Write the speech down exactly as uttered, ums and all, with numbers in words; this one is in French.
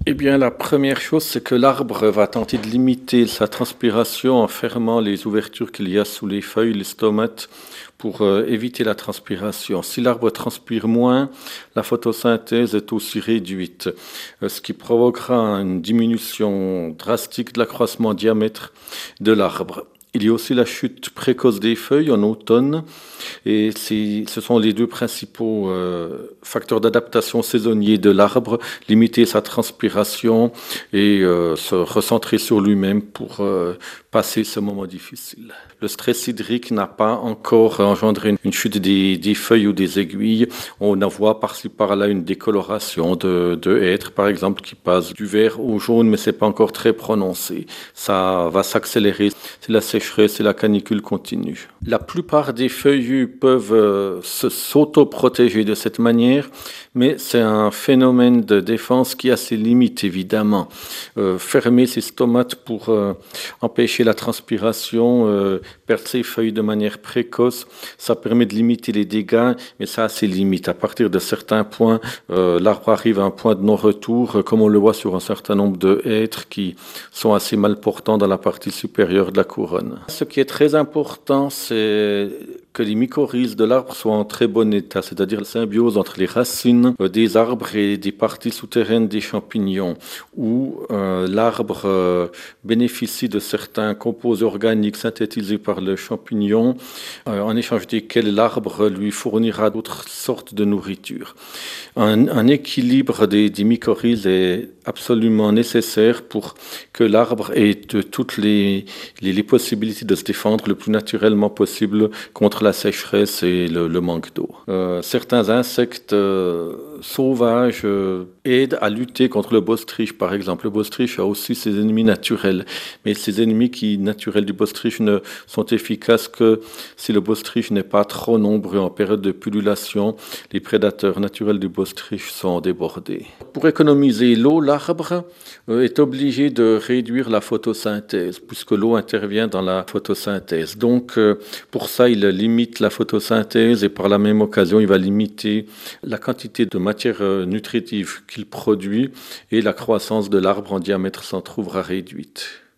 Eh bien, la première chose, c'est que l'arbre va tenter de limiter sa transpiration en fermant les ouvertures qu'il y a sous les feuilles, les stomates, pour euh, éviter la transpiration. Si l'arbre transpire moins, la photosynthèse est aussi réduite, euh, ce qui provoquera une diminution drastique de l'accroissement en diamètre de l'arbre. Il y a aussi la chute précoce des feuilles en automne, et c'est- ce sont les deux principaux euh, facteurs d'adaptation saisonniers de l'arbre, limiter sa transpiration et euh, se recentrer sur lui-même pour euh, passer ce moment difficile. Le stress hydrique n'a pas encore engendré une, une chute des, des feuilles ou des aiguilles. On en voit par-ci par-là une décoloration de, de hêtre, par exemple, qui passe du vert au jaune, mais c'est pas encore très prononcé. Ça va s'accélérer si la sécheresse et la canicule continuent. La plupart des feuillus peuvent euh, se s'auto-protéger de cette manière, mais c'est un phénomène de défense qui a ses limites, évidemment. Euh, fermer ses stomates pour euh, empêcher la transpiration, euh, perdre ses feuilles de manière précoce, ça permet de limiter les dégâts, mais ça a ses limites. À partir de certains points, euh, l'arbre arrive à un point de non-retour, euh, comme on le voit sur un certain nombre de hêtres qui sont assez mal portants dans la partie supérieure de la couronne. Ce qui est très important, c'est que les mycorhizes de l'arbre soient en très bon état, c'est-à-dire la symbiose entre les racines euh, des arbres et des parties souterraines des champignons, où euh, l'arbre euh, bénéficie de certains composés organiques synthétisés par le champignon, euh, en échange desquels l'arbre lui fournira d'autres sortes de nourriture. Un, un équilibre des, des mycorhizes est absolument nécessaire pour que l'arbre ait de toutes les, les, les possibilités de se défendre le plus naturellement possible contre la sécheresse et le, le manque d'eau. Euh, certains insectes euh, sauvages euh, aident à lutter contre le bostриche, par exemple. Le bostриche a aussi ses ennemis naturels, mais ces ennemis qui, naturels du bostриche ne sont efficaces que si le bostриche n'est pas trop nombreux en période de pullulation. Les prédateurs naturels du bostриche sont débordés. Pour économiser l'eau, l'arbre euh, est obligé de réduire la photosynthèse, puisque l'eau intervient dans la photosynthèse. Donc, euh, pour ça, il limite la photosynthèse et par la même occasion, il va limiter la quantité de matière euh, nutritive qu'il produit et la croissance de l'arbre en diamètre s'en trouvera réduite.